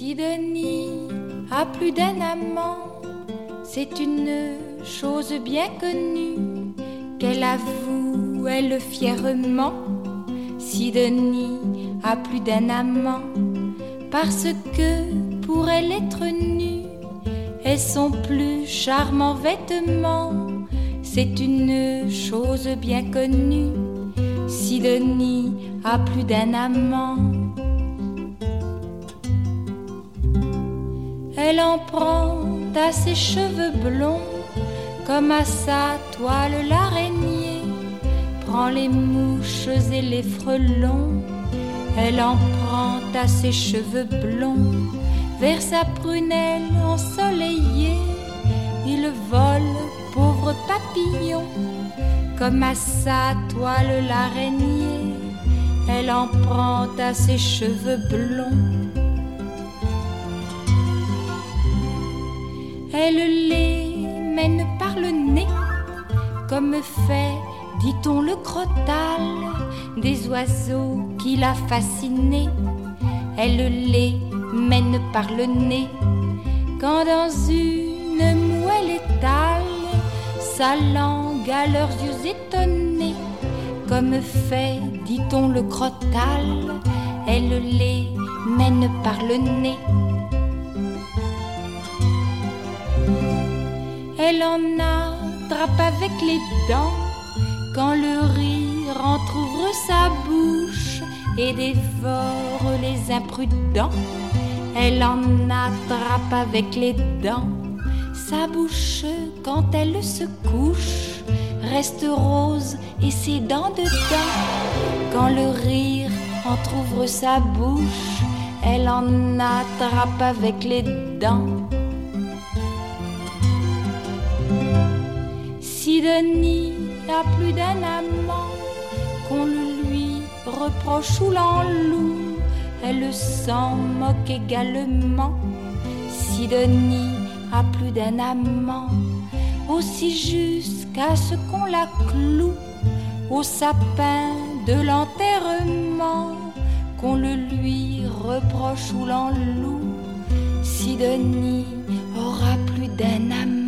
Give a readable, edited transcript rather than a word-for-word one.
Sidonie a plus d'un amant, c'est une chose bien connue qu'elle avoue, elle fièrement. Sidonie a plus d'un amant parce que pour elle être nue est son plus charmant vêtement. C'est une chose bien connue, Sidonie a plus d'un amant. Elle en prend à ses cheveux blonds comme à sa toile l'araignée prend les mouches et les frelons. Elle en prend à ses cheveux blonds vers sa prunelle ensoleillée. Il vole, pauvre papillon, comme à sa toile l'araignée. Elle en prend à ses cheveux blonds. Elle les mène par le nez, comme fait, dit-on, le crottal des oiseaux qui l'a fascinée. Elle les mène par le nez, quand dans une moelle étale sa langue à leurs yeux étonnés, comme fait, dit-on, le crottal. Elle les mène par le nez. Elle en attrape avec les dents quand le rire entr'ouvre sa bouche et dévore les imprudents. Elle en attrape avec les dents. Sa bouche, quand elle se couche, reste rose et ses dents dedans. Quand le rire entr'ouvre sa bouche, elle en attrape avec les dents. Sidonie a plus d'un amant, qu'on le lui reproche ou l'enloue, elle s'en moque également. Sidonie a plus d'un amant, aussi jusqu'à ce qu'on la cloue au sapin de l'enterrement, qu'on le lui reproche ou l'enloue. Sidonie aura plus d'un amant.